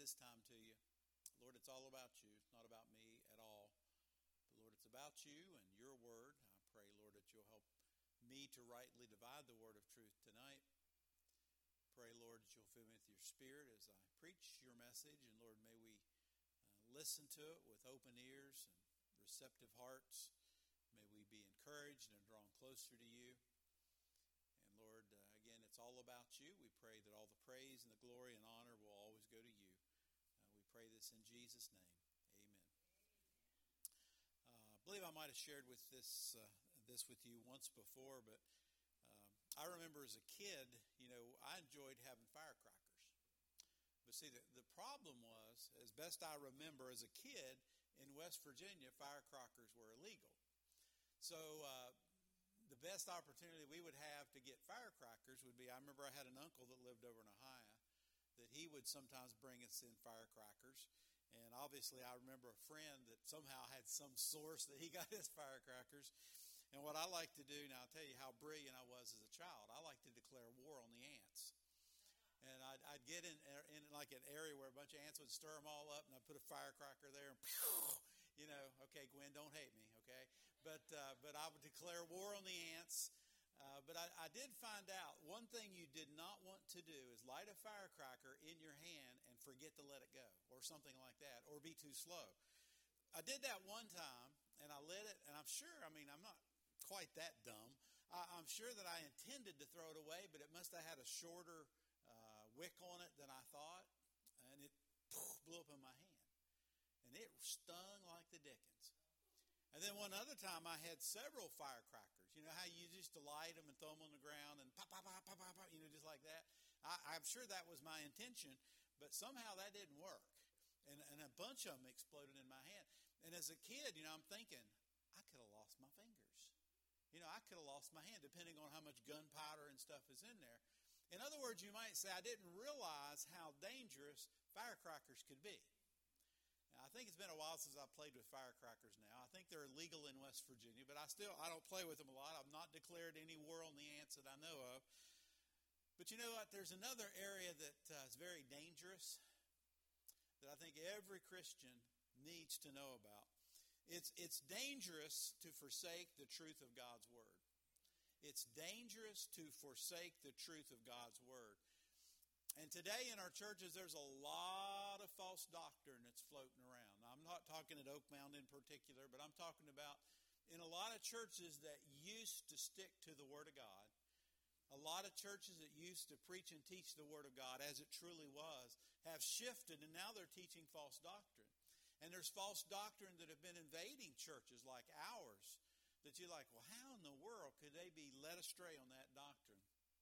this time to you. Lord, it's all about you. It's not about me at all. But Lord, it's about you and your word. I pray, Lord, that you'll help me to rightly divide the word of truth tonight. Pray, Lord, that you'll fill me with your spirit as I preach your message. And Lord, may we listen to it with open ears and receptive hearts. May we be encouraged and drawn closer to you. And Lord, again, it's all about you. We pray that all the praise and the glory and honor will always go to you. We pray this in Jesus' name. Amen. I believe I might have shared with this with you once before, but I remember as a kid, I enjoyed having firecrackers. But see, the problem was, as best I remember as a kid, in West Virginia, firecrackers were illegal. So the best opportunity we would have to get firecrackers would be, I remember I had an uncle that lived over in Ohio, that he would sometimes bring us in firecrackers. And obviously I remember a friend that somehow had some source that he got his firecrackers. And what I like to do, now I'll tell you how brilliant I was as a child, I like to declare war on the ants. And I'd get in like an area where a bunch of ants would stir them all up, and I'd put a firecracker there, and okay, Gwen, don't hate me, okay? But I would declare war on the ants. But I did find out one thing you did not want to do is light a firecracker in your hand and forget to let it go, or something like that, or be too slow. I did that one time, and I lit it, and I'm not quite that dumb. I'm sure that I intended to throw it away, but it must have had a shorter wick on it than I thought, and it blew up in my hand. And it stung like the dickens. And then one other time I had several firecrackers. You know how you used to light them and throw them on the ground and pop, pop, pop, pop, pop, pop, just like that? I'm sure that was my intention, but somehow that didn't work. And a bunch of them exploded in my hand. And as a kid, I'm thinking, I could have lost my fingers. I could have lost my hand, depending on how much gunpowder and stuff is in there. In other words, you might say, I didn't realize how dangerous firecrackers could be. Now, I think it's been a while since I've played with firecrackers now. I think they're illegal in West Virginia, but I don't play with them a lot. I've not declared any war on the ants that I know of. But you know what? There's another area that is very dangerous that I think every Christian needs to know about. It's dangerous to forsake the truth of God's Word. It's dangerous to forsake the truth of God's Word. And today in our churches, there's a lot of false doctrine that's floating around. Now, I'm not talking at Oak Mountain in particular, but I'm talking about in a lot of churches that used to stick to the Word of God. A lot of churches that used to preach and teach the Word of God as it truly was have shifted, and now they're teaching false doctrine. And there's false doctrine that have been invading churches like ours that you're like, well, how in the world could they be led astray on that doctrine?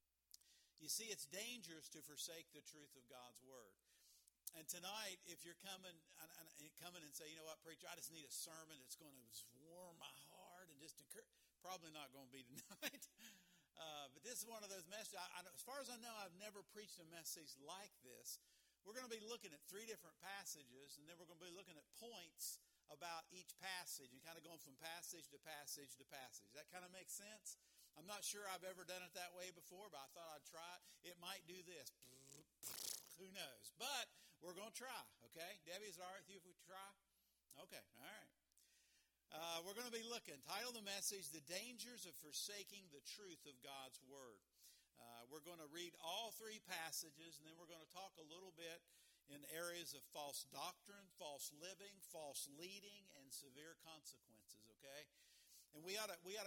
You see, it's dangerous to forsake the truth of God's Word. And tonight, if you're coming and say, you know what, preacher, I just need a sermon that's going to warm my heart and just encourage, probably not going to be tonight. But this is one of those messages. As far as I know, I've never preached a message like this. We're going to be looking at 3 different passages, and then we're going to be looking at points about each passage and kind of going from passage to passage to passage. That kind of makes sense? I'm not sure I've ever done it that way before, but I thought I'd try it. It might do this. Who knows? But we're going to try, okay? Debbie, is it all right with you if we try? Okay, all right. We're going to be looking. Title of the message, The Dangers of Forsaking the Truth of God's Word. We're going to read all 3 passages, and then we're going to talk a little bit in areas of false doctrine, false living, false leading, and severe consequences, okay? And we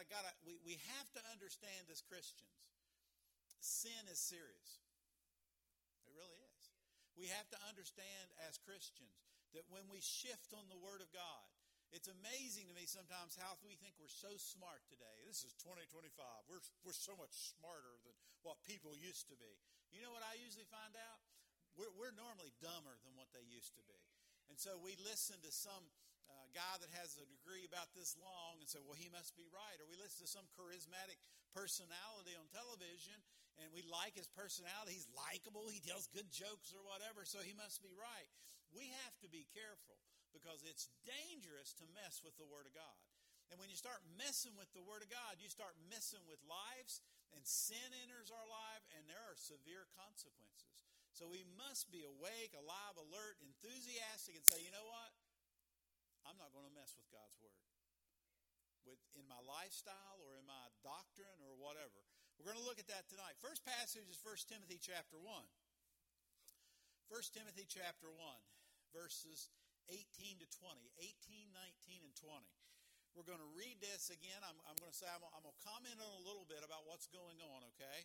have to understand as Christians, sin is serious. It really is. We have to understand as Christians that when we shift on the Word of God, it's amazing to me sometimes how we think we're so smart today. This is 2025. We're so much smarter than what people used to be. You know what I usually find out? We're normally dumber than what they used to be. And so we listen to some guy that has a degree about this long and say, well, he must be right. Or we listen to some charismatic personality on television and we like his personality. He's likable. He tells good jokes or whatever, so he must be right. We have to be careful because it's dangerous to mess with the Word of God. And when you start messing with the Word of God, you start messing with lives, and sin enters our life, and there are severe consequences. So we must be awake, alive, alert, enthusiastic, and say, you know what? I'm not going to mess with God's Word. In my lifestyle or in my doctrine or whatever. We're going to look at that tonight. First passage is 1 Timothy chapter 1. 1 Timothy chapter 1, verses 18 to 20. 18, 19, and 20. We're going to read this again. I'm going to say, I'm going to comment on a little bit about what's going on, okay?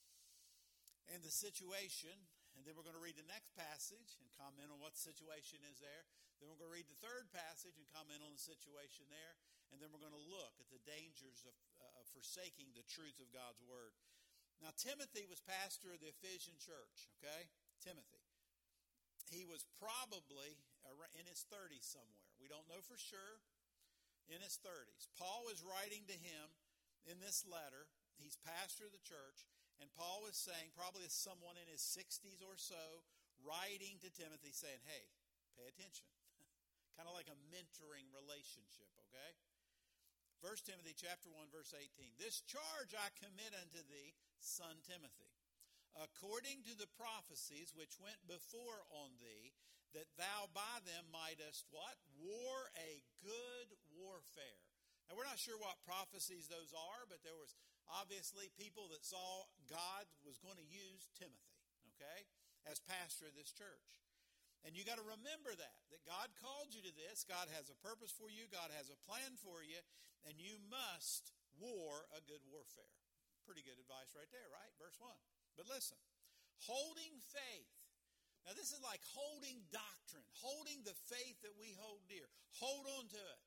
And the situation. And then we're going to read the next passage and comment on what the situation is there. Then we're going to read the third passage and comment on the situation there. And then we're going to look at the dangers of forsaking the truth of God's Word. Now, Timothy was pastor of the Ephesian church, okay? Timothy. He was probably in his 30s somewhere. We don't know for sure. In his 30s. Paul is writing to him in this letter. He's pastor of the church. And Paul was saying, probably as someone in his 60s or so, writing to Timothy saying, hey, pay attention. Kind of like a mentoring relationship, okay? 1 Timothy chapter 1, verse 18. This charge I commit unto thee, son Timothy, according to the prophecies which went before on thee, that thou by them mightest what? War a good warfare. Now, we're not sure what prophecies those are, but there was obviously people that saw God was going to use Timothy, okay, as pastor of this church. And you got to remember that God called you to this. God has a purpose for you. God has a plan for you. And you must war a good warfare. Pretty good advice right there, right? Verse 1. But listen, holding faith. Now, this is like holding doctrine, holding the faith that we hold dear. Hold on to it.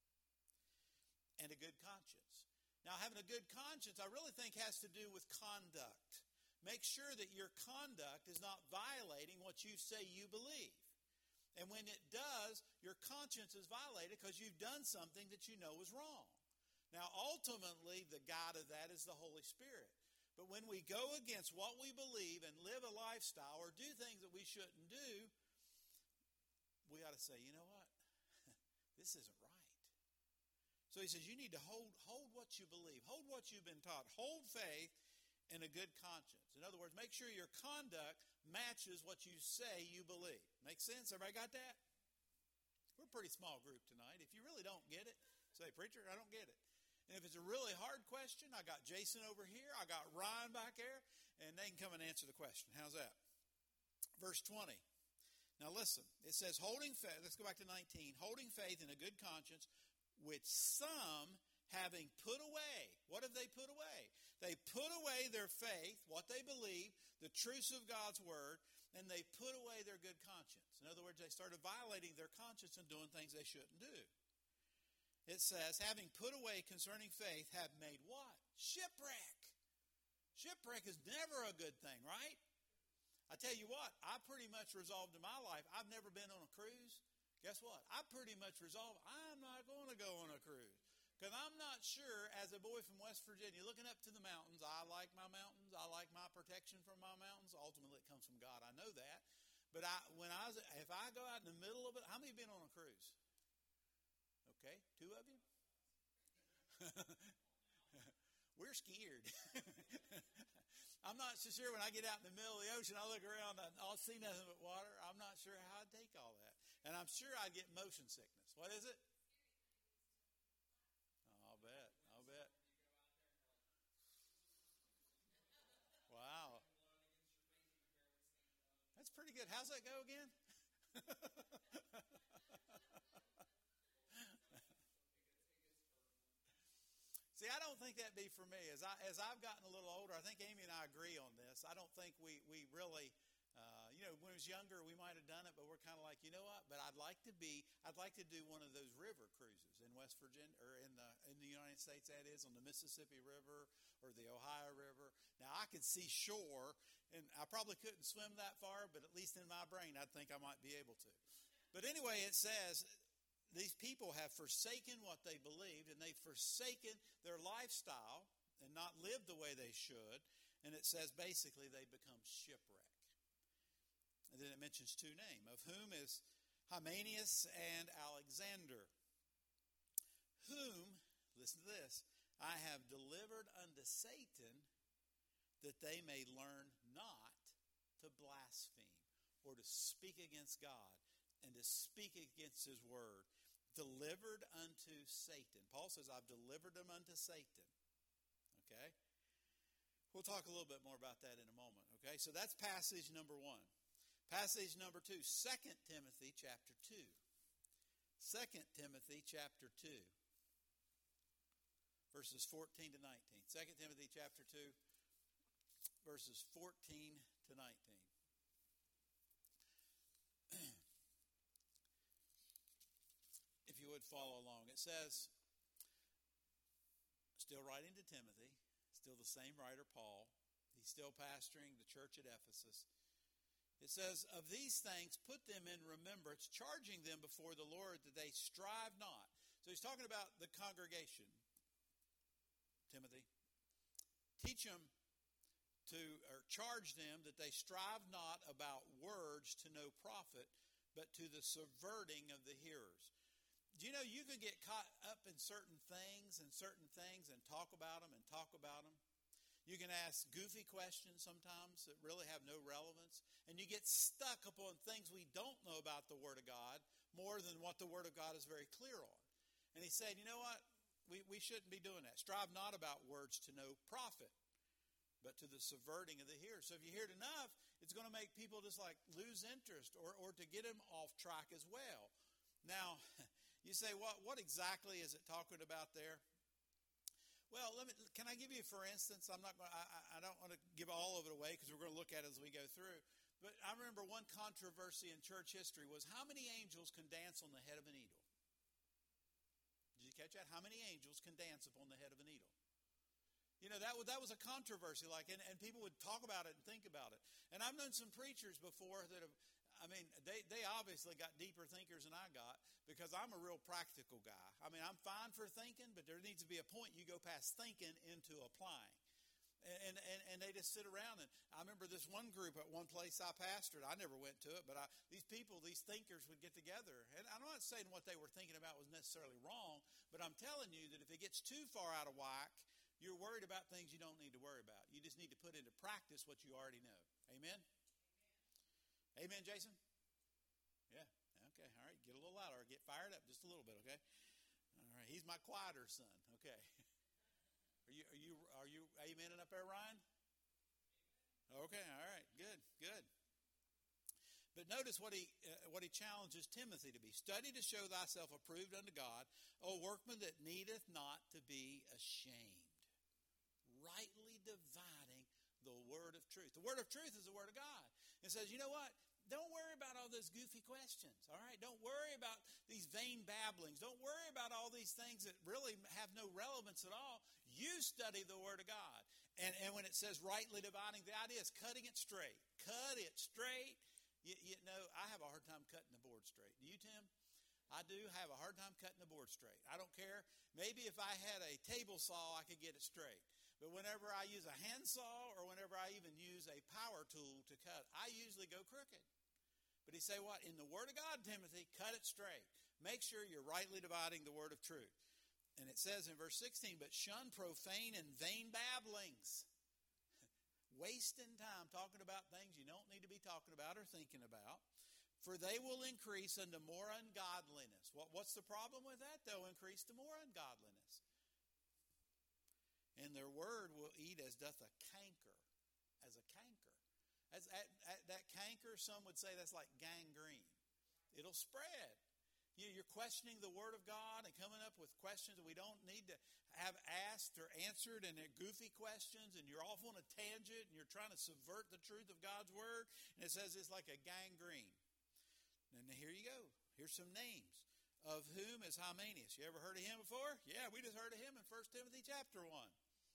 And a good conscience. Now, having a good conscience, I really think, has to do with conduct. Make sure that your conduct is not violating what you say you believe. And when it does, your conscience is violated because you've done something that you know is wrong. Now, ultimately, the guide of that is the Holy Spirit. But when we go against what we believe and live a lifestyle or do things that we shouldn't do, we ought to say, you know what? This isn't right. So he says you need to hold what you believe. Hold what you've been taught. Hold faith and a good conscience. In other words, make sure your conduct matches what you say you believe. Make sense? Everybody got that? We're a pretty small group tonight. If you really don't get it, say, preacher, I don't get it. And if it's a really hard question, I got Jason over here. I got Ryan back there. And they can come and answer the question. How's that? Verse 20. Now listen. It says, holding faith. Let's go back to 19. Holding faith and a good conscience, which some, having put away. What have they put away? They put away their faith, what they believe, the truths of God's Word, and they put away their good conscience. In other words, they started violating their conscience and doing things they shouldn't do. It says, having put away concerning faith, have made what? Shipwreck. Shipwreck is never a good thing, right? I tell you what, I pretty much resolved in my life, I've never been on a cruise. Guess what? I pretty much resolved I'm not going to go on a cruise. Because I'm not sure, as a boy from West Virginia, looking up to the mountains, I like my mountains. I like my protection from my mountains. Ultimately, it comes from God. I know that. But if I go out in the middle of it, how many have been on a cruise? Okay, 2 of you? We're scared. I'm not so sure when I get out in the middle of the ocean, I look around, I'll see nothing but water. I'm not sure how I'd take all that. And I'm sure I'd get motion sickness. What is it? I'll bet. Wow. That's pretty good. How's that go again? See, I don't think that'd be for me. As I've gotten a little older, I think Amy and I agree on this. I don't think we really, when I was younger, we might have done it, but we're kind of like, you know what? But I'd like to do one of those river cruises in West Virginia or in the United States. That is on the Mississippi River or the Ohio River. Now I could see shore, and I probably couldn't swim that far, but at least in my brain, I'd think I might be able to. But anyway, it says, these people have forsaken what they believed, and they've forsaken their lifestyle and not lived the way they should. And it says basically they become shipwreck. And then it mentions 2 names, of whom is Hymenaeus and Alexander, whom, listen to this, I have delivered unto Satan that they may learn not to blaspheme or to speak against God and to speak against his word, delivered unto Satan. Paul says, I've delivered them unto Satan. Okay? We'll talk a little bit more about that in a moment. Okay? So that's passage number 1. Passage number 2, 2 Timothy chapter 2. 2 Timothy chapter 2, verses 14 to 19. 2 Timothy chapter 2, verses 14 to 19. If you would follow along. It says, still writing to Timothy, still the same writer, Paul. He's still pastoring the church at Ephesus. It says, of these things, put them in remembrance, charging them before the Lord that they strive not. So he's talking about the congregation, Timothy. Teach them or charge them that they strive not about words to no profit, but to the subverting of the hearers. Do you know you can get caught up in certain things and talk about them and talk about them? You can ask goofy questions sometimes that really have no relevance. And you get stuck upon things we don't know about the Word of God more than what the Word of God is very clear on. And he said, you know what? We shouldn't be doing that. Strive not about words to no profit, but to the subverting of the hearers. So if you hear it enough, it's going to make people just like lose interest or to get them off track as well. Now, you say, what exactly is it talking about there? Well, can I give you, for instance, I don't want to give all of it away because we're going to look at it as we go through. But I remember one controversy in church history was how many angels can dance on the head of an eagle? Did you catch that? How many angels can dance upon the head of an eagle? You know, that was a controversy, and people would talk about it and think about it. And I've known some preachers before that have, they obviously got deeper thinkers than I got because I'm a real practical guy. I'm fine for thinking, but there needs to be a point you go past thinking into applying. And they just sit around. And I remember this one group at one place I pastored. I never went to it, but these thinkers would get together. And I'm not saying what they were thinking about was necessarily wrong, but I'm telling you that if it gets too far out of whack, you're worried about things you don't need to worry about. You just need to put into practice what you already know. Amen? Amen, Jason? Yeah. Okay. All right. Get a little louder. Get fired up just a little bit. Okay. All right. He's my quieter son. Okay. Are you amening up there, Ryan? Okay. All right. Good. But notice what he challenges Timothy to be. Study to show thyself approved unto God, O workman that needeth not to be ashamed, rightly dividing the word of truth. The word of truth is the word of God. It says, you know what? Don't worry about all those goofy questions, all right? Don't worry about these vain babblings. Don't worry about all these things that really have no relevance at all. You study the Word of God. And when it says rightly dividing, the idea is cutting it straight. Cut it straight. You know, I have a hard time cutting the board straight. Do you, Tim? I do have a hard time cutting the board straight. I don't care. Maybe if I had a table saw, I could get it straight. But whenever I use a handsaw or whenever I even use a power tool to cut, I usually go crooked. But he say what? In the Word of God, Timothy, cut it straight. Make sure you're rightly dividing the word of truth. And it says in verse 16, but shun profane and vain babblings. Wasting time talking about things you don't need to be talking about or thinking about. For they will increase unto more ungodliness. What's the problem with that? They'll increase to more ungodliness. And their word will eat as doth a canker. As a canker. That canker, some would say that's like gangrene. It'll spread. You're questioning the Word of God and coming up with questions that we don't need to have asked or answered, and they're goofy questions, and you're off on a tangent, and you're trying to subvert the truth of God's Word, and it says it's like a gangrene. And here you go. Here's some names. Of whom is Hymenaeus. You ever heard of him before? Yeah, we just heard of him in 1 Timothy chapter 1.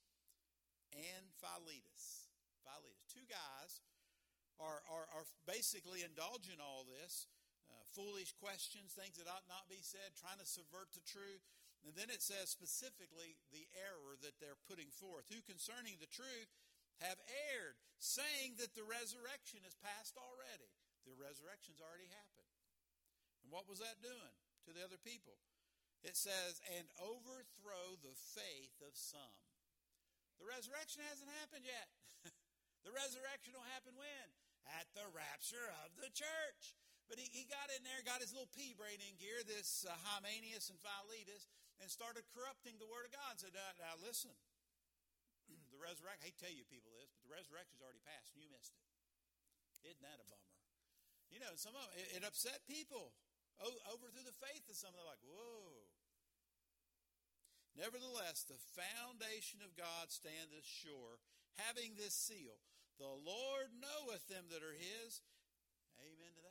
And Philetus. Two guys are basically indulging all this. Foolish questions, things that ought not be said, trying to subvert the truth. And then it says specifically the error that they're putting forth. Who concerning the truth have erred, saying that the resurrection is past already. The resurrection's already happened. And what was that doing to the other people? It says, and overthrow the faith of some. The resurrection hasn't happened yet. The resurrection will happen when? at the rapture of the church. But he got in there, got his little pea brain in gear, this Hymenaeus and Philetus, and started corrupting the Word of God. And said, now listen, the resurrection, I hate to tell you people this, but the resurrection's already passed and you missed it. Isn't that a bummer? You know, some of them, it upset people. Overthrew the faith of some of them. Like, whoa. Nevertheless, the foundation of God standeth sure, having this seal. The Lord knoweth them that are his. Amen to that.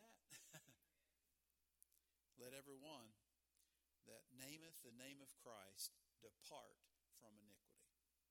Let every one that nameth the name of Christ depart from iniquity.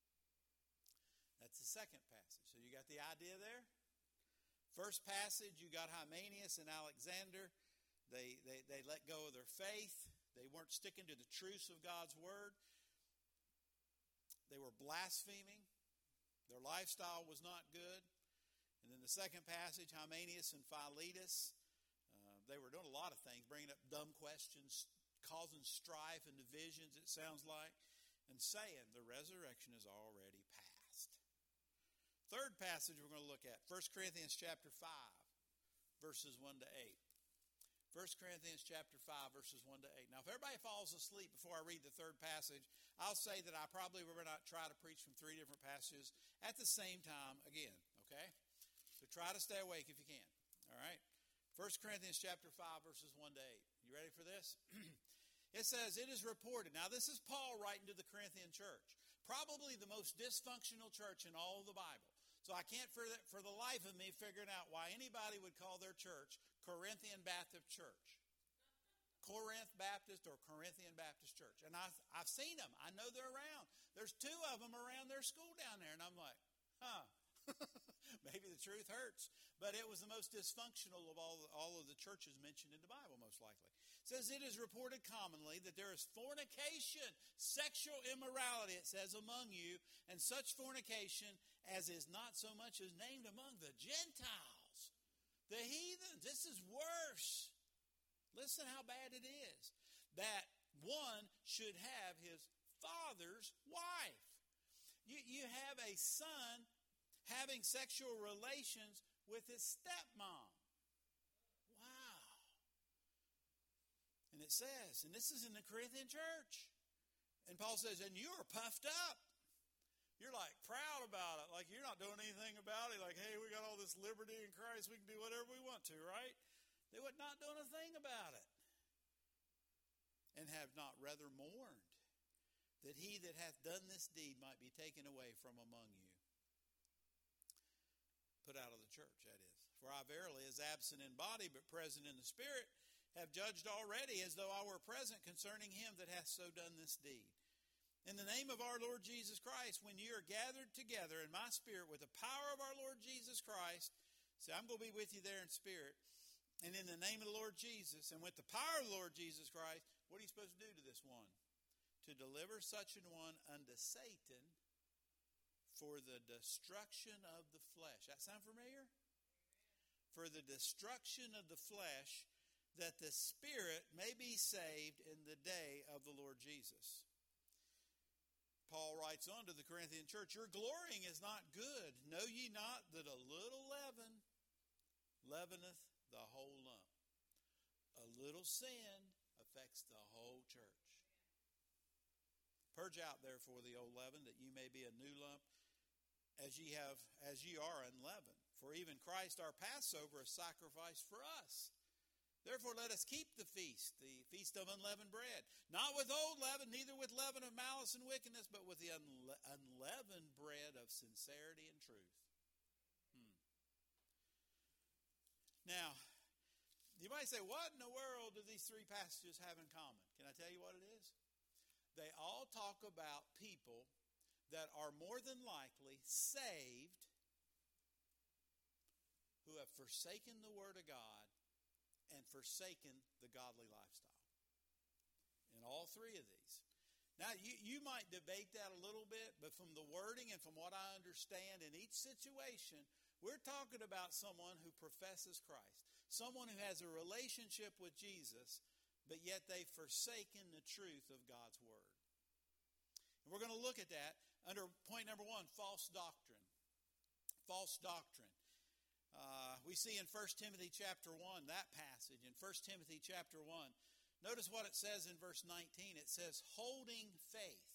That's the second passage. So you got the idea there? First passage, you got Hymenaeus and Alexander. They let go of their faith. They weren't sticking to the truths of God's word. They were blaspheming. Their lifestyle was not good. And then the second passage, Hymenaeus and Philetus, they were doing a lot of things, bringing up dumb questions, causing strife and divisions, it sounds like, and saying the resurrection is already past. Third passage we're going to look at, 1 Corinthians chapter 5, verses 1 to 8. 1 Corinthians chapter 5, verses 1 to 8. Now, if everybody falls asleep before I read the third passage, I'll say that I probably will not try to preach from three different passages at the same time again, okay? So try to stay awake if you can, all right? 1 Corinthians chapter 5, verses 1 to 8. You ready for this? It says, it is reported. Now, this is Paul writing to the Corinthian church, probably the most dysfunctional church in all of the Bible. So I can't for the life of me figuring out why anybody would call their church Corinthian Baptist Church. Corinth Baptist or Corinthian Baptist Church. And I've seen them. I know they're around. There's two of them around their school down there. And I'm like, maybe the truth hurts. But it was the most dysfunctional of all of the churches mentioned in the Bible, most likely. It says, it is reported commonly that there is fornication, sexual immorality, it says, among you, and such fornication as is not so much as named among the Gentiles. The heathen, this is worse. Listen how bad it is. That one should have his father's wife. You have a son having sexual relations with his stepmom. Wow. And it says, and this is in the Corinthian church, and Paul says, and you are puffed up. You're like proud about it, like you're not doing anything about it, like, hey, we got all this liberty in Christ, we can do whatever we want to, right? They were not doing a thing about it. And have not rather mourned that he that hath done this deed might be taken away from among you. Put out of the church, that is. For I verily, as absent in body, but present in the spirit, have judged already, as though I were present, concerning him that hath so done this deed. In the name of our Lord Jesus Christ, when ye are gathered together in my spirit with the power of our Lord Jesus Christ, say, I'm going to be with you there in spirit, and in the name of the Lord Jesus, and with the power of the Lord Jesus Christ, what are you supposed to do to this one? To deliver such an one unto Satan for the destruction of the flesh. That sound familiar? For the destruction of the flesh, that the spirit may be saved in the day of the Lord Jesus. Paul writes on to the Corinthian church, your glorying is not good. Know ye not that a little leaven leaveneth the whole lump? A little sin affects the whole church. Purge out therefore the old leaven, that ye may be a new lump, as ye are unleavened. For even Christ our Passover is sacrificed for us. Therefore let us keep the feast of unleavened bread, not with old leaven, neither with leaven of malice and wickedness, but with the unleavened bread of sincerity and truth. Now, you might say, what in the world do these three passages have in common? Can I tell you what it is? They all talk about people that are more than likely saved who have forsaken the Word of God and forsaken the godly lifestyle. In all three of these. Now, you might debate that a little bit, but from the wording and from what I understand in each situation, we're talking about someone who professes Christ. Someone who has a relationship with Jesus, but yet they've forsaken the truth of God's Word. And we're going to look at that under point number one, false doctrine. False doctrine. We see in 1 Timothy chapter 1, that passage, in 1 Timothy chapter 1, notice what it says in verse 19. It says, holding faith,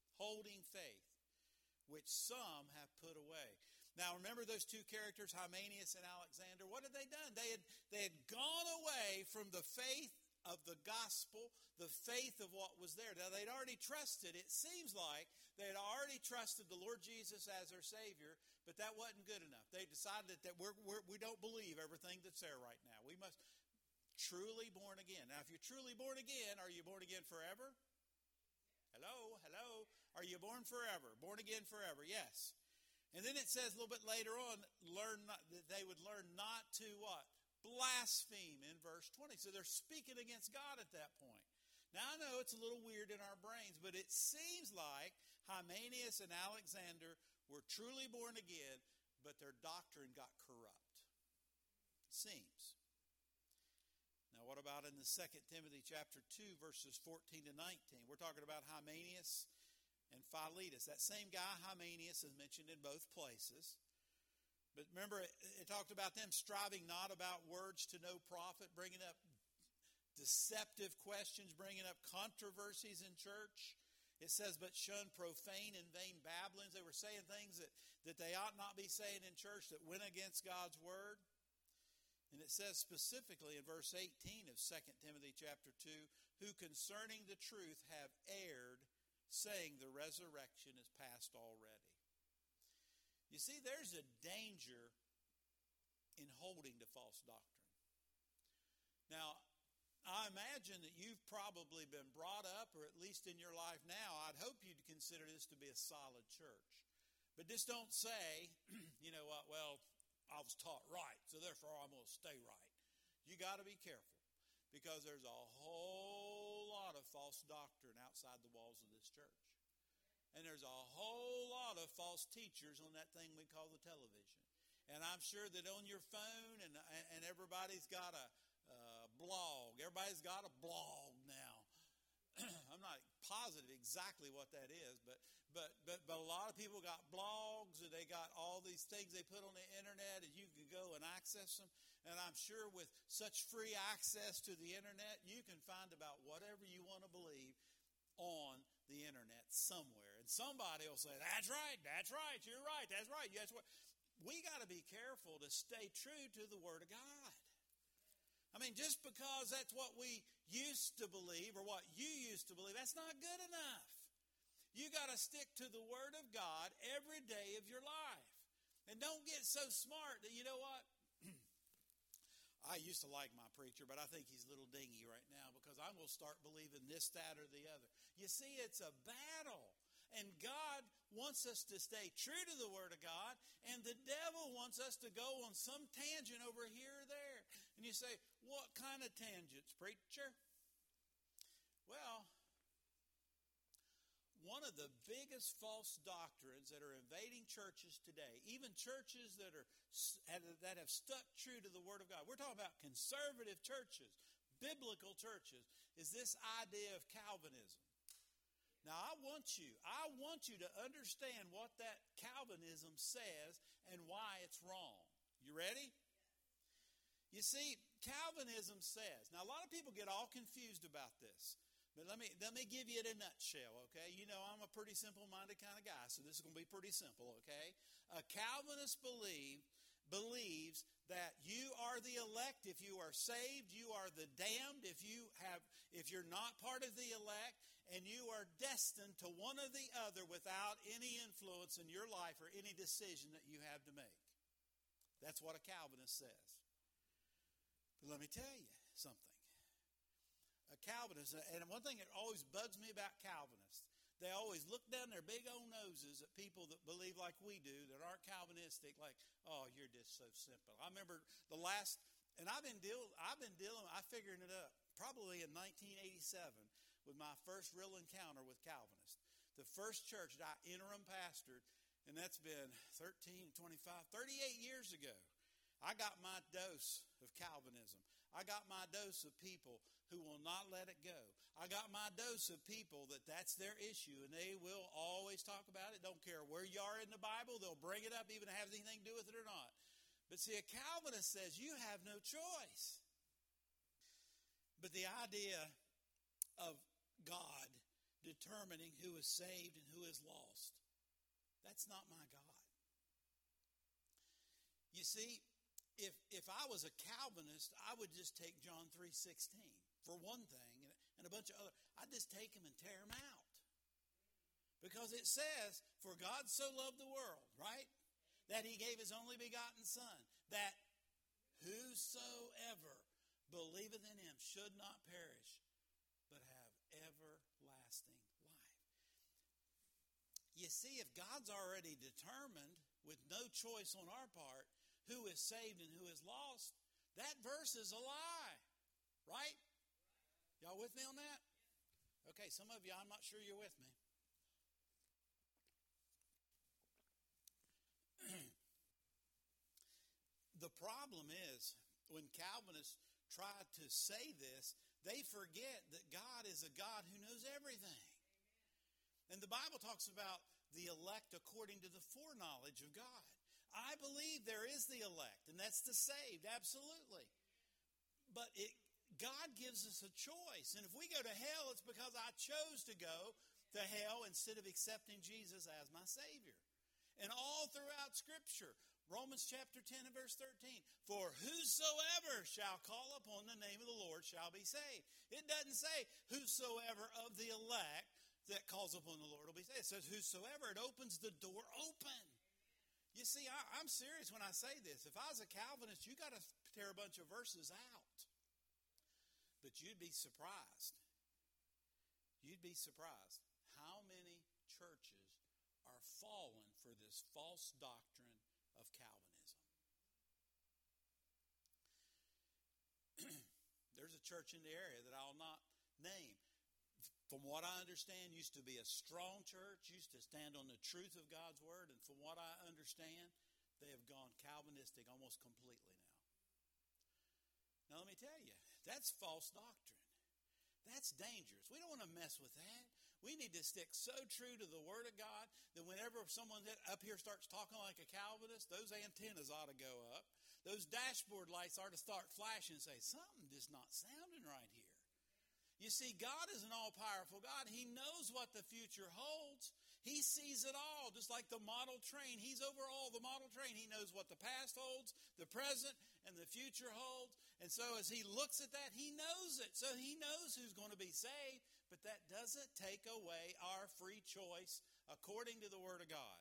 which some have put away. Now, remember those two characters, Hymenaeus and Alexander? What had they done? They had gone away from the faith of the gospel, the faith of what was there. Now, they'd already trusted, it seems like, they had already trusted the Lord Jesus as their Savior, but that wasn't good enough. They decided that we don't believe everything that's there right now. We must truly born again. Now, if you're truly born again, are you born again forever? Hello? Are you born forever? Born again forever? Yes. And then it says a little bit later on, that they would learn not to what? Blaspheme in verse 20. So they're speaking against God at that point. Now, I know it's a little weird in our brains, but it seems like Hymenaeus and Alexander were truly born again, but their doctrine got corrupt. Seems. Now, what about in the 2 Timothy chapter 2, verses 14 to 19? We're talking about Hymenaeus and Philetus. That same guy, Hymenaeus, is mentioned in both places. But remember, it talked about them striving not about words to no profit, bringing up deceptive questions, bringing up controversies in church. It says, but shun profane and vain babblings. They were saying things that they ought not be saying in church that went against God's word. And it says specifically in verse 18 of 2 Timothy chapter 2, who concerning the truth have erred, saying the resurrection is past already. You see, there's a danger in holding to false doctrine. Now, I imagine that you've probably been brought up, or at least in your life now, I'd hope you'd consider this to be a solid church. But just don't say, you know what, well, I was taught right, so therefore I'm going to stay right. You got to be careful, because there's a whole lot of false doctrine outside the walls of this church. And there's a whole lot of false teachers on that thing we call the television. And I'm sure that on your phone, and everybody's got a blog. Everybody's got a blog now. I'm not positive exactly what that is, but a lot of people got blogs, and they got all these things they put on the internet, and you can go and access them. And I'm sure with such free access to the internet, you can find about whatever you want to believe on the internet somewhere. And somebody will say, that's right, you're right, that's right. We got to be careful to stay true to the Word of God. I mean, just because that's what we used to believe, or what you used to believe, that's not good enough. You got to stick to the Word of God every day of your life. And don't get so smart that, you know what? I used to like my preacher, but I think he's a little dingy right now, because I'm going to start believing this, that, or the other. You see, it's a battle. And God wants us to stay true to the Word of God, and the devil wants us to go on some tangent over here or there. And you say, what kind of tangents, preacher? Well, one of the biggest false doctrines that are invading churches today, even churches that have stuck true to the Word of God, we're talking about conservative churches, biblical churches, is this idea of Calvinism. Now, I want you to understand what that Calvinism says and why it's wrong. You ready? You see, Calvinism says, now a lot of people get all confused about this, but let me give you it in a nutshell, okay? You know I'm a pretty simple-minded kind of guy, so this is going to be pretty simple, okay? A Calvinist believes that you are the elect if you are saved, you are the damned if you're not part of the elect, and you are destined to one or the other without any influence in your life or any decision that you have to make. That's what a Calvinist says. But let me tell you something. A Calvinist, and one thing that always bugs me about Calvinists, they always look down their big old noses at people that believe like we do, that aren't Calvinistic, like, oh, you're just so simple. I remember I figured it up probably in 1987 with my first real encounter with Calvinists. The first church that I interim pastored, and that's been 38 years ago. I got my dose of Calvinism. I got my dose of people who will not let it go. I got my dose of people that's their issue, and they will always talk about it. Don't care where you are in the Bible, they'll bring it up, even if it has anything to do with it or not. But see, a Calvinist says you have no choice. But the idea of God determining who is saved and who is lost, that's not my God. You see, if I was a Calvinist, I would just take John 3:16 for one thing, and a bunch of other. I'd just take them and tear them out. Because it says, for God so loved the world, right? That he gave his only begotten Son, that whosoever believeth in him should not perish, but have everlasting life. You see, if God's already determined, with no choice on our part, who is saved and who is lost, that verse is a lie, right? Y'all with me on that? Okay, some of you, I'm not sure you're with me. The problem is, when Calvinists try to say this, they forget that God is a God who knows everything. And the Bible talks about the elect according to the foreknowledge of God. I believe there is the elect, and that's the saved, absolutely. But God gives us a choice. And if we go to hell, it's because I chose to go to hell instead of accepting Jesus as my Savior. And all throughout Scripture, Romans chapter 10 and verse 13, for whosoever shall call upon the name of the Lord shall be saved. It doesn't say whosoever of the elect that calls upon the Lord will be saved. It says whosoever. It opens the door open. You see, I'm serious when I say this. If I was a Calvinist, you got to tear a bunch of verses out. But you'd be surprised. You'd be surprised how many churches are fallen for this false doctrine of Calvinism. There's a church in the area that I'll not name. From what I understand, used to be a strong church, used to stand on the truth of God's word, and from what I understand, they have gone Calvinistic almost completely now. Now let me tell you, that's false doctrine. That's dangerous. We don't want to mess with that. We need to stick so true to the Word of God that whenever someone up here starts talking like a Calvinist, those antennas ought to go up. Those dashboard lights ought to start flashing and say, something is not sounding right here. You see, God is an all-powerful God. He knows what the future holds. He sees it all, just like the model train. He's over all the model train. He knows what the past holds, the present, and the future holds. And so as he looks at that, he knows it. So he knows who's going to be saved. But that doesn't take away our free choice according to the Word of God.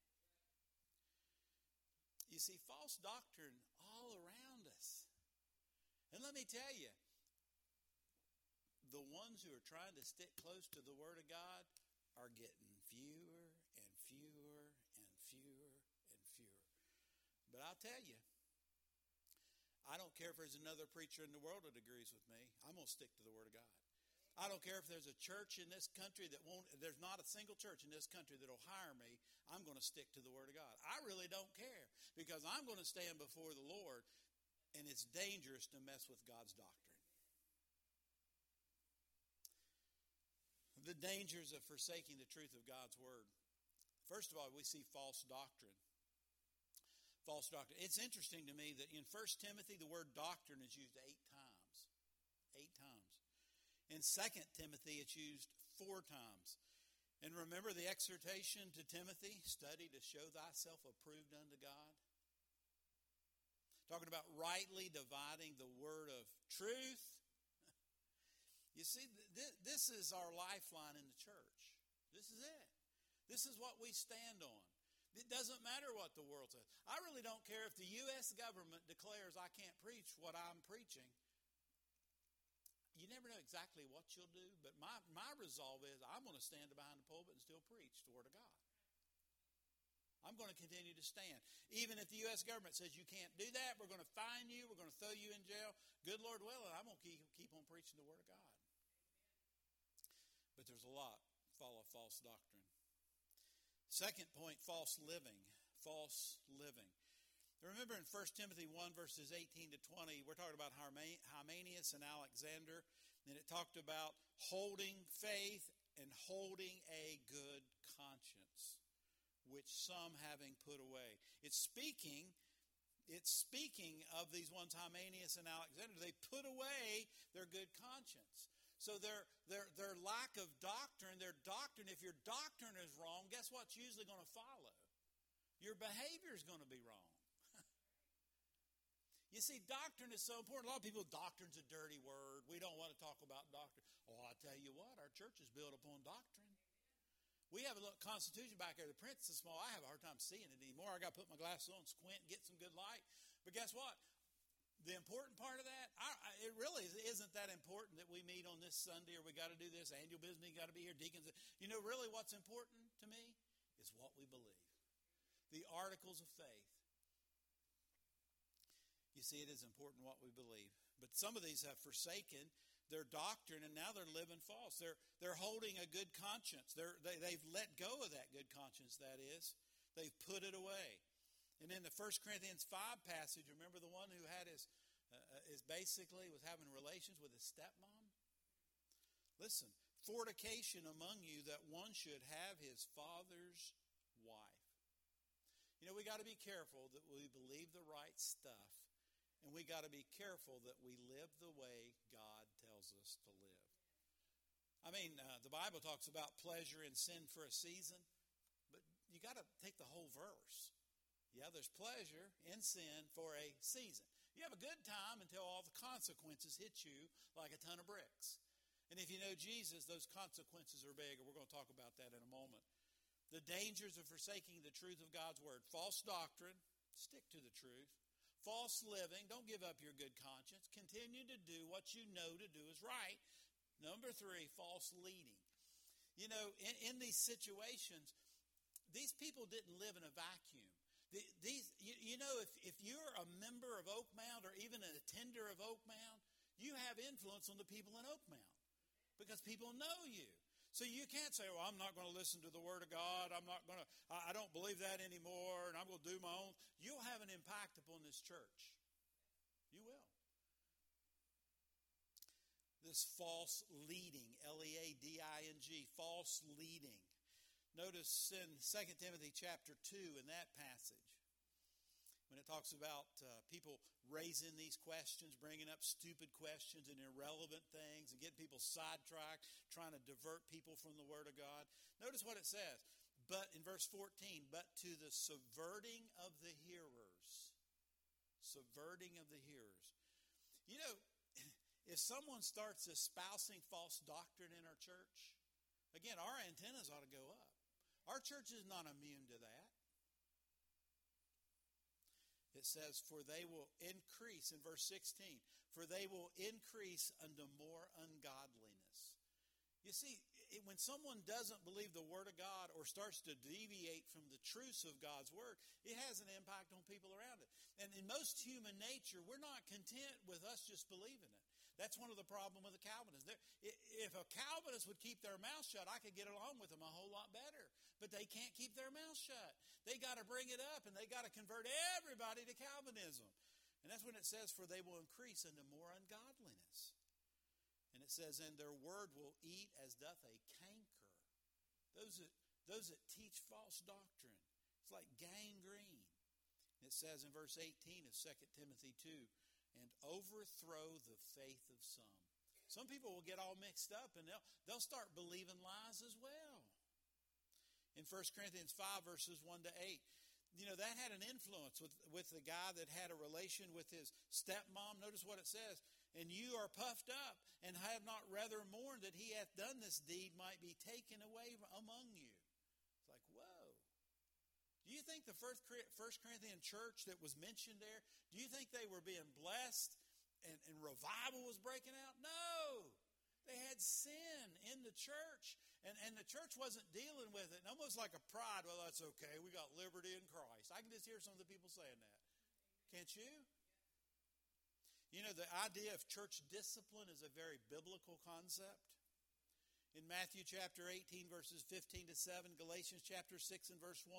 You see, false doctrine all around us. And let me tell you, the ones who are trying to stick close to the Word of God are getting fewer and fewer and fewer and fewer. But I'll tell you, I don't care if there's another preacher in the world that agrees with me. I'm going to stick to the Word of God. I don't care if there's a church in this country that won't, there's not a single church in this country that will hire me. I'm going to stick to the Word of God. I really don't care because I'm going to stand before the Lord, and it's dangerous to mess with God's doctrine. The dangers of forsaking the truth of God's Word. First of all, we see false doctrine. False doctrine. It's interesting to me that in 1 Timothy, the word doctrine is used 8 times. 8 times. In 2 Timothy, it's used 4 times. And remember the exhortation to Timothy, study to show thyself approved unto God. Talking about rightly dividing the word of truth. You see, this is our lifeline in the church. This is it. This is what we stand on. It doesn't matter what the world says. I really don't care if the U.S. government declares I can't preach what I'm preaching. You never know exactly what you'll do, but my resolve is I'm going to stand behind the pulpit and still preach the Word of God. I'm going to continue to stand. Even if the U.S. government says you can't do that, we're going to fine you, we're going to throw you in jail, good Lord willing, I'm going to keep on preaching the Word of God. But there's a lot follow false doctrine. Second point, false living. False living. Remember in 1 Timothy 1, verses 18 to 20, we're talking about Hymenaeus and Alexander, and it talked about holding faith and holding a good conscience, which some having put away. It's speaking it's speaking of these ones, Hymenaeus and Alexander. They put away their good conscience. So their lack of doctrine, if your doctrine is wrong, guess what's usually going to follow? Your behavior is going to be wrong. You see, doctrine is so important. A lot of people, doctrine's a dirty word. We don't want to talk about doctrine. Oh, I tell you what, our church is built upon doctrine. We have a little Constitution back there. The print is small. I have a hard time seeing it anymore. I got to put my glasses on, squint, get some good light. But guess what? The important part of that, it really isn't that important that we meet on this Sunday or we got to do this annual business. You got to be here, deacons. You know, really, what's important to me is what we believe. The articles of faith. You see, it is important what we believe. But some of these have forsaken their doctrine, and now they're living false. They're holding a good conscience. They've let go of that good conscience, that is. They've put it away. And in the 1 Corinthians 5 passage, remember the one who had was having relations with his stepmom? Listen, fornication among you, that one should have his father's wife. You know, we got to be careful that we believe the right stuff. And we got to be careful that we live the way God tells us to live. I mean, the Bible talks about pleasure and sin for a season, but you got to take the whole verse. Yeah, there's pleasure in sin for a season. You have a good time until all the consequences hit you like a ton of bricks. And if you know Jesus, those consequences are big, and we're going to talk about that in a moment. The dangers of forsaking the truth of God's word. False doctrine, stick to the truth. False living, don't give up your good conscience. Continue to do what you know to do is right. Number 3, false leading. You know, in these situations, these people didn't live in a vacuum. You know, if you're a member of Oak Mound or even an attender of Oak Mound, you have influence on the people in Oak Mound because people know you. So you can't say, well, I'm not going to listen to the Word of God. I don't believe that anymore, and I'm going to do my own. You'll have an impact upon this church. You will. This false leading, Leading, false leading. Notice in 2 Timothy chapter 2 in that passage, when it talks about people raising these questions, bringing up stupid questions and irrelevant things and getting people sidetracked, trying to divert people from the Word of God. Notice what it says. But in verse 14, but to the subverting of the hearers. Subverting of the hearers. You know, if someone starts espousing false doctrine in our church, again, our antennas ought to go up. Our church is not immune to that. It says, for they will increase, in verse 16, for they will increase unto more ungodliness. You see, when someone doesn't believe the Word of God or starts to deviate from the truths of God's Word, it has an impact on people around it. And in most human nature, we're not content with us just believing it. That's one of the problems with the Calvinists. If a Calvinist would keep their mouth shut, I could get along with them a whole lot better. But they can't keep their mouth shut. They got to bring it up, and they got to convert everybody to Calvinism. And that's when it says, for they will increase into more ungodliness. And it says, and their word will eat as doth a canker. Those that teach false doctrine. It's like gangrene. It says in verse 18 of 2 Timothy 2, and overthrow the faith of some. Some people will get all mixed up and they'll start believing lies as well. In 1 Corinthians 5 verses 1 to 8, you know, that had an influence with the guy that had a relation with his stepmom. Notice what it says. And you are puffed up and have not rather mourned that he hath done this deed might be taken away among you. It's like, whoa. Do you think the First Corinthian church that was mentioned there, do you think they were being blessed and revival was breaking out? No. They had sin in the church, and the church wasn't dealing with it. And almost like a pride, well, that's okay. We got liberty in Christ. I can just hear some of the people saying that. Can't you? You know, the idea of church discipline is a very biblical concept. In Matthew chapter 18, verses 15 to 7, Galatians chapter 6 and verse 1,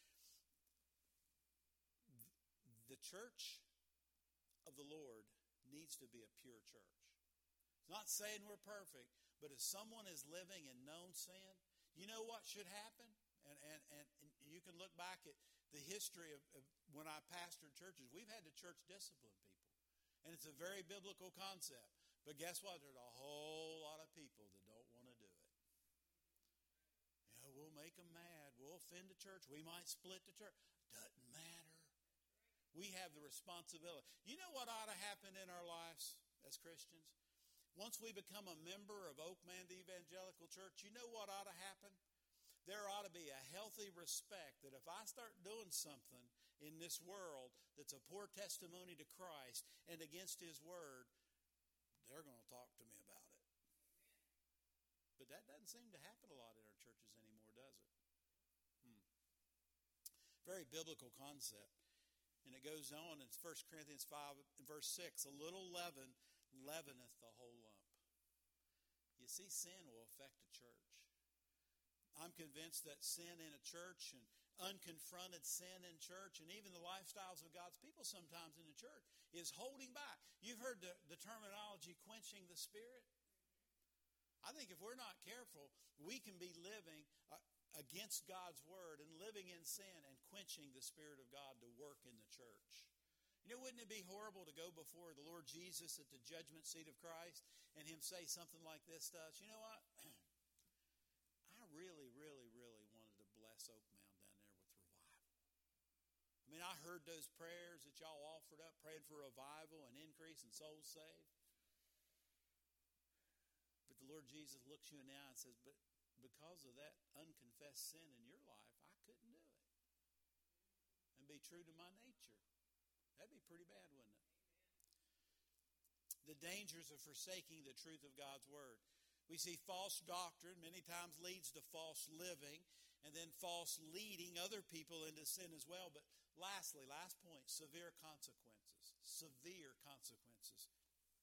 the church of the Lord needs to be a pure church. It's not saying we're perfect, but if someone is living in known sin, you know what should happen? And you can look back at the history of when I pastored churches. We've had to church discipline people. And it's a very biblical concept. But guess what? There's a whole lot of people that don't want to do it. We'll make them mad. We'll offend the church. We might split the church. Doesn't matter. We have the responsibility. You know what ought to happen in our lives as Christians? Once we become a member of Oakman Evangelical Church, you know what ought to happen? There ought to be a healthy respect that if I start doing something in this world that's a poor testimony to Christ and against His Word, they're going to talk to me about it. But that doesn't seem to happen a lot in our churches anymore, does it? Very biblical concept. And it goes on in 1 Corinthians 5 verse 6, a little leaven leaveneth the whole lump. You see, sin will affect a church. I'm convinced that sin in a church and unconfronted sin in church and even the lifestyles of God's people sometimes in the church is holding back. You've heard the terminology quenching the Spirit. I think if we're not careful, we can be living against God's Word and living in sin and quenching the Spirit of God to work in the church. You know, wouldn't it be horrible to go before the Lord Jesus at the judgment seat of Christ and Him say something like this to us? You know what? I really, really, really wanted to bless Oakmound down there with revival. I mean, I heard those prayers that y'all offered up, praying for revival and increase and souls saved. But the Lord Jesus looks you in the eye and says, but because of that unconfessed sin in your life, I couldn't do it. And be true to my nature. That'd be pretty bad, wouldn't it? The dangers of forsaking the truth of God's Word. We see false doctrine many times leads to false living and then false leading other people into sin as well. But lastly, last point, severe consequences. Severe consequences.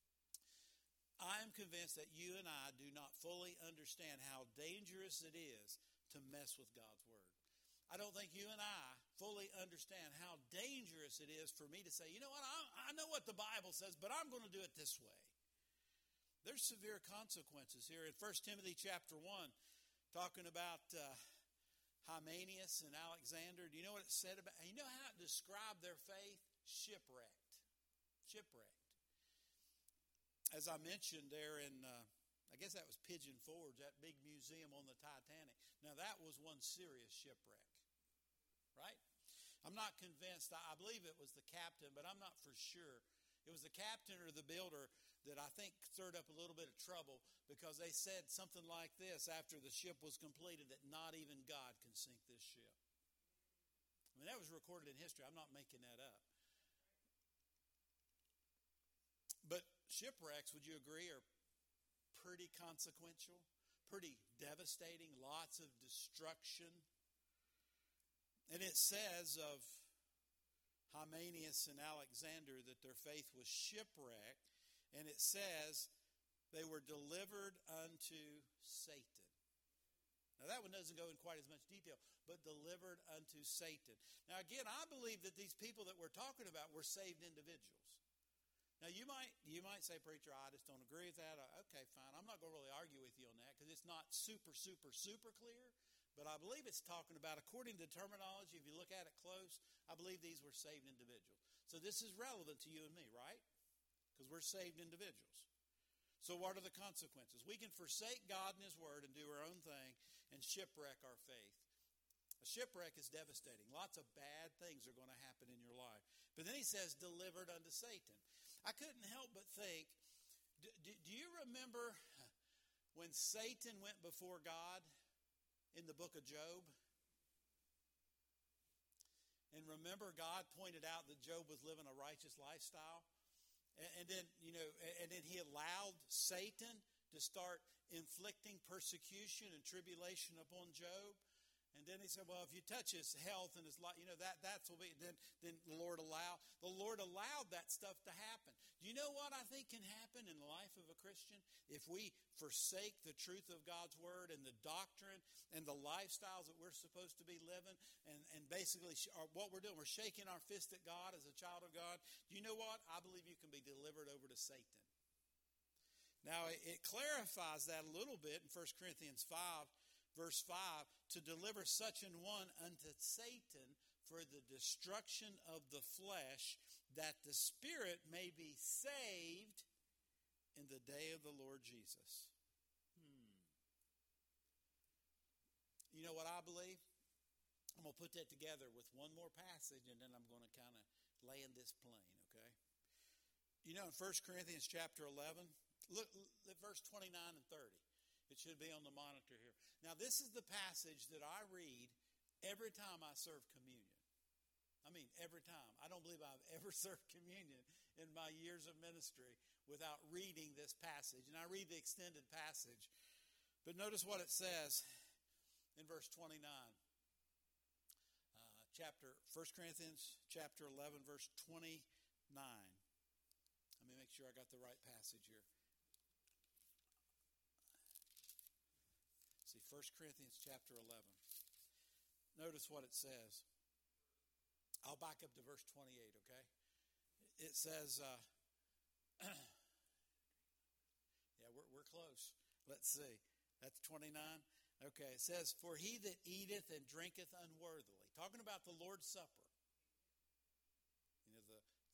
I am convinced that you and I do not fully understand how dangerous it is to mess with God's Word. I don't think you and I fully understand how dangerous it is for me to say, you know what, I know what the Bible says, but I'm going to do it this way. There's severe consequences here in 1 Timothy chapter 1, talking about Hymenaeus and Alexander. Do you know what it said about? You know how it described their faith? Shipwrecked. Shipwrecked. As I mentioned there in, I guess that was Pigeon Forge, that big museum on the Titanic. Now that was one serious shipwreck. Right? I'm not convinced. I believe it was the captain, but I'm not for sure. It was the captain or the builder that I think stirred up a little bit of trouble because they said something like this after the ship was completed, that not even God can sink this ship. I mean, that was recorded in history. I'm not making that up. But shipwrecks, would you agree, are pretty consequential, pretty devastating, lots of destruction. And it says of Hymenaeus and Alexander that their faith was shipwrecked. And it says they were delivered unto Satan. Now that one doesn't go in quite as much detail, but delivered unto Satan. Now again, I believe that these people that we're talking about were saved individuals. Now you might say, preacher, I just don't agree with that. Okay, fine. I'm not going to really argue with you on that because it's not super clear. But I believe it's talking about, according to the terminology, if you look at it close, I believe these were saved individuals. So this is relevant to you and me, right? Because we're saved individuals. So what are the consequences? We can forsake God and His Word and do our own thing and shipwreck our faith. A shipwreck is devastating. Lots of bad things are going to happen in your life. But then he says, delivered unto Satan. I couldn't help but think, do you remember when Satan went before God in the book of Job? And remember, God pointed out that Job was living a righteous lifestyle. And then he allowed Satan to start inflicting persecution and tribulation upon Job. And then he said, well, if you touch his health and his life, that's will be, then the Lord allowed that stuff to happen. Do you know what I think can happen in the life of a Christian? If we forsake the truth of God's Word and the doctrine and the lifestyles that we're supposed to be living, and basically what we're doing, we're shaking our fist at God as a child of God. Do you know what? I believe you can be delivered over to Satan. Now, it clarifies that a little bit in 1 Corinthians 5, Verse 5, to deliver such an one unto Satan for the destruction of the flesh, that the spirit may be saved in the day of the Lord Jesus. You know what I believe? I'm going to put that together with one more passage, and then I'm going to kind of land this plane, okay? You know, in 1 Corinthians chapter 11, look at verse 29 and 30. It should be on the monitor here. Now, this is the passage that I read every time I serve communion. I mean, every time. I don't believe I've ever served communion in my years of ministry without reading this passage. And I read the extended passage. But notice what it says in verse 29. 1 Corinthians chapter 11, verse 29. Let me make sure I got the right passage here. See, 1 Corinthians chapter 11. Notice what it says. I'll back up to verse 28, okay? It says, yeah, we're close. Let's see. That's 29. Okay, it says, for he that eateth and drinketh unworthily. Talking about the Lord's Supper. You know,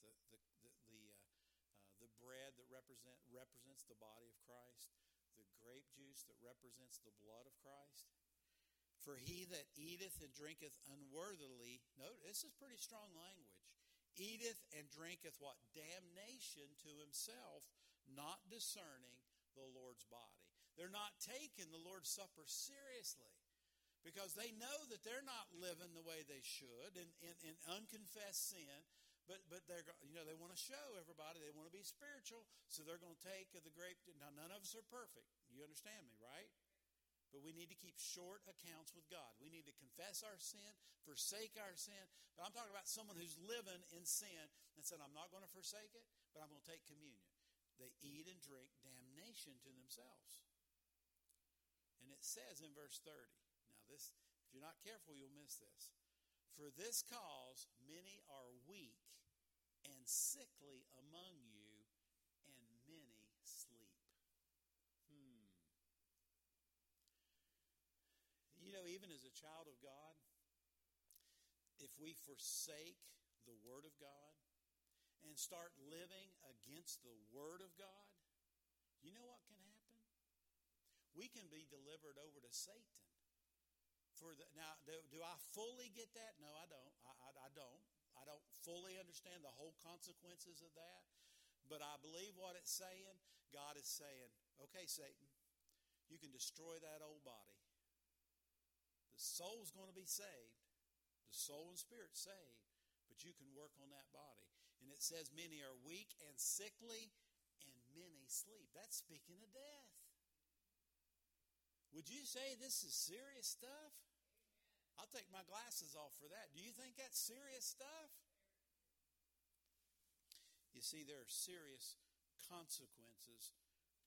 the bread that represents the body of Christ. The grape juice that represents the blood of Christ. For he that eateth and drinketh unworthily, note, this is pretty strong language, eateth and drinketh what? Damnation to himself, not discerning the Lord's body. They're not taking the Lord's Supper seriously because they know that they're not living the way they should in unconfessed sin. But they're, you know, they want to show everybody they want to be spiritual, so they're going to take the grape. Now, none of us are perfect. You understand me, right? But we need to keep short accounts with God. We need to confess our sin, forsake our sin. But I'm talking about someone who's living in sin and said, I'm not going to forsake it, but I'm going to take communion. They eat and drink damnation to themselves. And it says in verse 30, now this, if you're not careful, you'll miss this. For this cause many are weak and sickly among you, and many sleep. You know, even as a child of God, if we forsake the Word of God and start living against the Word of God, you know what can happen? We can be delivered over to Satan. Now, do I fully get that? No, I don't. I don't. I don't fully understand the whole consequences of that. But I believe what it's saying. God is saying, okay, Satan, you can destroy that old body. The soul's going to be saved. The soul and spirit saved. But you can work on that body. And it says many are weak and sickly, and many sleep. That's speaking of death. Would you say this is serious stuff? I'll take my glasses off for that. Do you think that's serious stuff? You see, there are serious consequences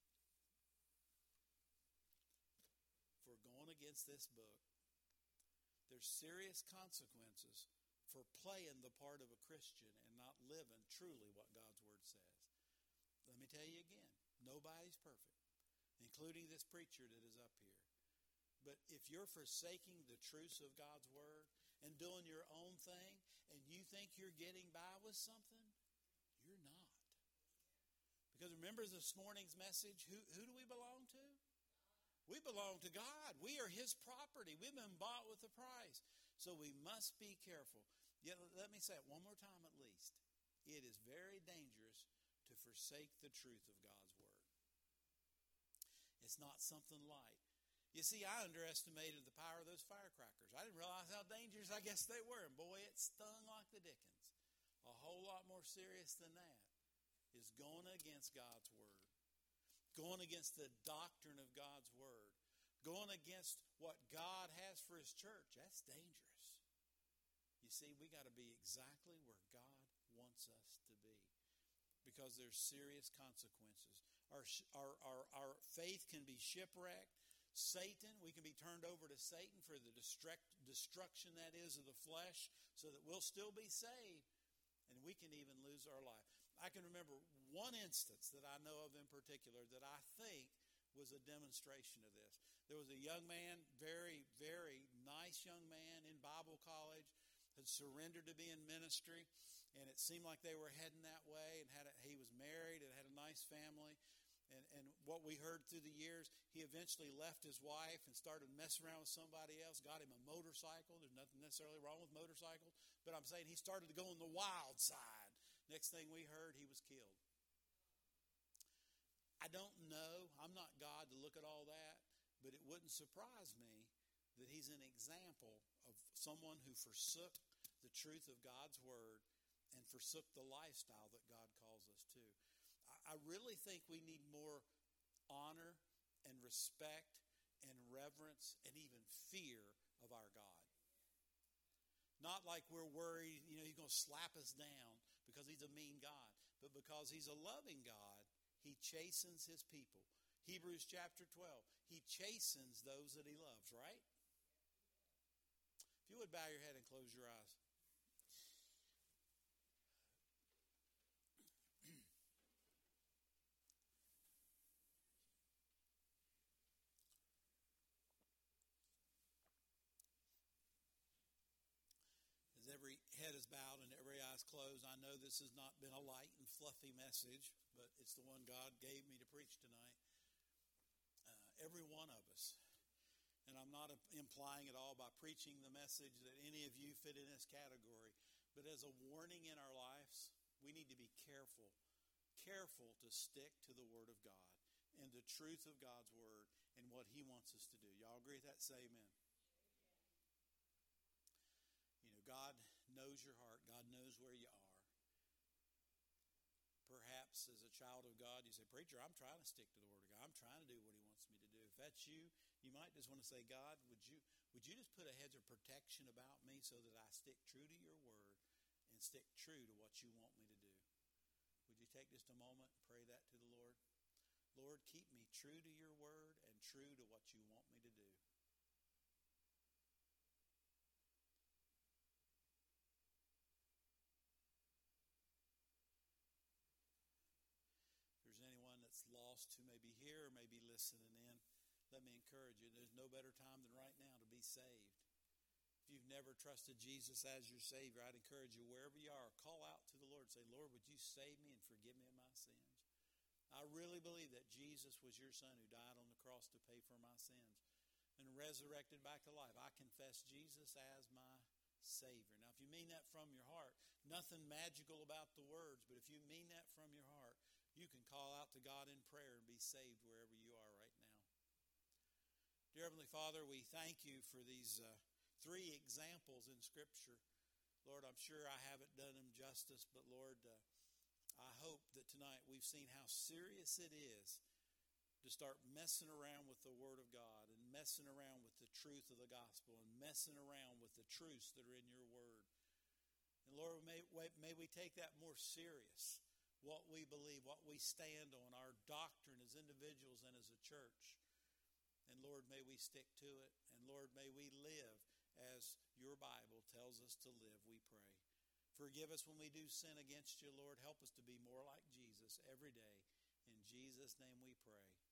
for going against this book. There's serious consequences for playing the part of a Christian and not living truly what God's Word says. Let me tell you again, nobody's perfect, including this preacher that is up here. But if you're forsaking the truths of God's Word and doing your own thing, and you think you're getting by with something, you're not. Because remember this morning's message, who do we belong to? We belong to God. We are His property. We've been bought with a price. So we must be careful. Yet, let me say it one more time at least. It is very dangerous to forsake the truth of God's Word. It's not something light. You see, I underestimated the power of those firecrackers. I didn't realize how dangerous I guess they were. And boy, it stung like the dickens. A whole lot more serious than that is going against God's Word. Going against the doctrine of God's Word. Going against what God has for His church. That's dangerous. You see, we got to be exactly where God wants us to be. Because there's serious consequences. Our faith can be shipwrecked. Satan, we can be turned over to Satan for the destruction that is of the flesh, so that we'll still be saved, and we can even lose our life. I can remember one instance that I know of in particular that I think was a demonstration of this. There was a young man, very, very nice young man in Bible college, had surrendered to be in ministry, and it seemed like they were heading that way. And he was married and had a nice family. And what we heard through the years, he eventually left his wife and started messing around with somebody else, got him a motorcycle. There's nothing necessarily wrong with motorcycles, but I'm saying he started to go on the wild side. Next thing we heard, he was killed. I don't know. I'm not God to look at all that, but it wouldn't surprise me that he's an example of someone who forsook the truth of God's word and forsook the lifestyle that God calls us to. I really think we need more honor and respect and reverence and even fear of our God. Not like we're worried, he's going to slap us down because he's a mean God, but because he's a loving God, he chastens his people. Hebrews chapter 12, he chastens those that he loves, right? If you would bow your head and close your eyes. Every head is bowed and every eye is closed. I know this has not been a light and fluffy message, but it's the one God gave me to preach tonight. Every one of us. And I'm not implying at all by preaching the message that any of you fit in this category, but as a warning in our lives, we need to be careful to stick to the Word of God and the truth of God's Word and what He wants us to do. Y'all agree with that? Say amen. God knows your heart. God knows where you are. Perhaps as a child of God, you say, preacher, I'm trying to stick to the Word of God. I'm trying to do what He wants me to do. If that's you, you might just want to say, God, would you just put a hedge of protection about me so that I stick true to your Word and stick true to what you want me to do? Would you take just a moment and pray that to the Lord? Lord, keep me true to your Word and true to what you want me to do. Lost who may be here or may be listening in, let me encourage you, there's no better time than right now to be saved. If you've never trusted Jesus as your Savior, I'd encourage you, wherever you are, call out to the Lord. Say, Lord, would you save me and forgive me of my sins? I really believe that Jesus was your Son who died on the cross to pay for my sins and resurrected back to life. I confess Jesus as my Savior. Now, if you mean that from your heart, nothing magical about the words, but if you mean that from your heart, you can call out to God in prayer and be saved wherever you are right now. Dear Heavenly Father, we thank you for these three examples in Scripture. Lord, I'm sure I haven't done them justice, but Lord, I hope that tonight we've seen how serious it is to start messing around with the Word of God and messing around with the truth of the gospel and messing around with the truths that are in your Word. And Lord, may we take that more serious. What we believe, what we stand on, our doctrine as individuals and as a church. And Lord, may we stick to it. And Lord, may we live as your Bible tells us to live, we pray. Forgive us when we do sin against you, Lord. Help us to be more like Jesus every day. In Jesus' name we pray.